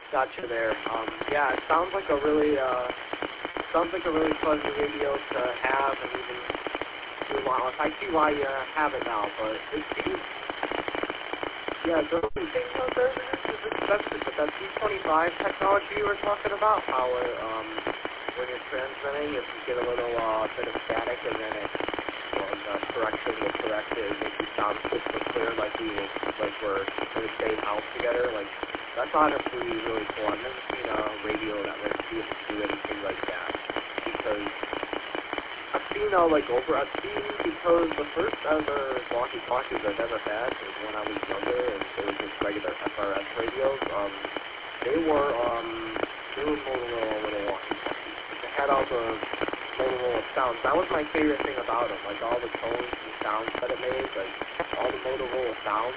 Gotcha there. Yeah, it sounds like a really pleasant radio to have, and even to want. I see why you have it now, but it seems, yeah, those things out there, this is expensive, but that C25 technology you were talking about, how it, when you're transmitting, if you get a little bit of static, and then it, the correction will correct it, and make you sound crystal clear, like we're in the same house together, like, that's honestly really cool. I've never seen a radio that would be able to do anything like that. Because I've seen because the first ever walkie-talkies I've ever had was when I was younger, and they were just regular FRS radios. They were Motorola little walkie-talkies. They had all the Motorola sounds. That was my favorite thing about them. Like all the tones and sounds that it made, like all the Motorola sounds.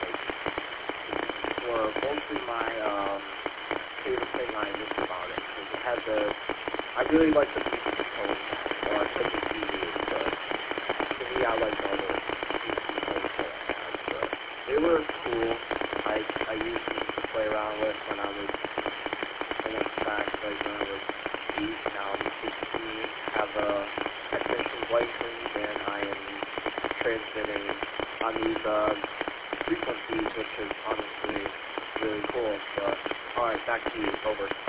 Were mostly my favorite thing I missed about it. Because it had I really like the music tones, or I couldn't see it, but to me I liked all the music tones that I had. But they were cool. I used them to play around with when I was, when I was 8, now I'm 16, have a technician's license, and I am transmitting on these frequencies, which is honestly really cool. But, alright, back to you. Over.